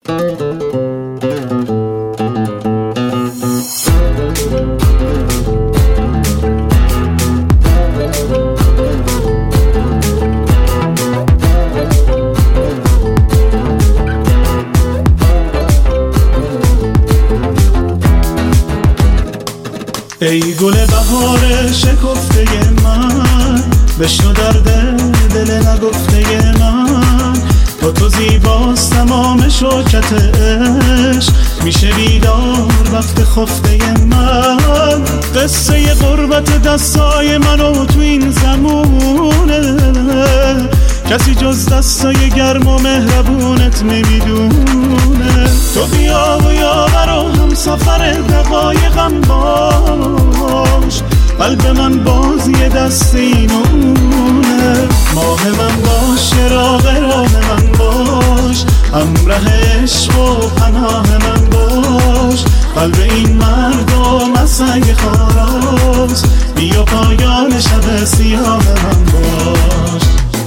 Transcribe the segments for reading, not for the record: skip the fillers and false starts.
ای گل بهار شکفته من، بشنو درد دل نگفته من. با تو زیباست تمام شوکت عشق، میشه بیدار وقت خفته من. قصه غربت دستای منو تو این زمونه، کسی جز دستای گرم و مهربونت نمیدونه. تو بیا و یاور و هم سفر دقایقم باش، قلب من بازی دست اینونه. ماه من باش، چراغ راه من باش، همراه عشق و پناه من باش. قلب این مردم از سنگ خاراست، بیا پایان شب سیاه من باش.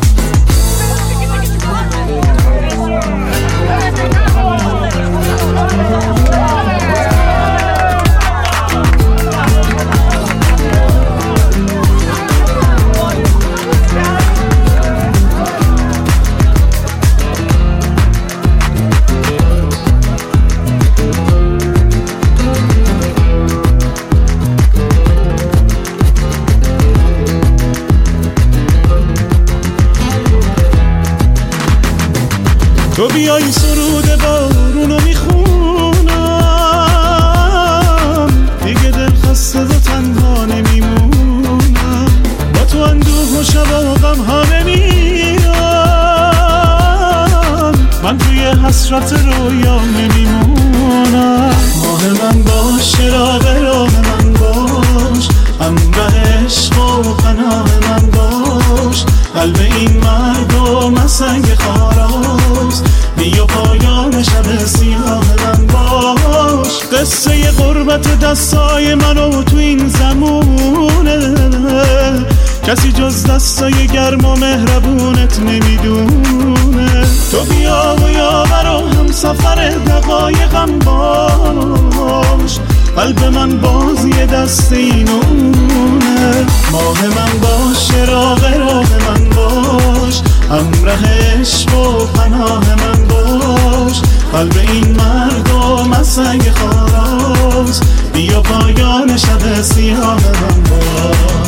تو بیای سرود بارونو میخونم، دیگه دل خسته و تنها نمیمونم. با تو اندوه و شب و غم ها نمیرم، من توی حسرت رویا نمیمونم. ماه من باش، چراغ راه من باش، همراه عشق و پناه من باش. قلب این مردم از سنگ خاراست، بیا پایان شب سیاه من باش. قصه غربت دستای منو تو این زمونه، کسی جز دستای گرم و مهربونت نمیدونه. تو بیا و یاور و هم سفر دقایقم باش، قلب من بازی دست اینونه. ماه من باش، چراغ راه من باش، همراه عشق و پناه من باش. قلب این مردم از سنگ خاراست، بیا پایان شب سیاه من باش.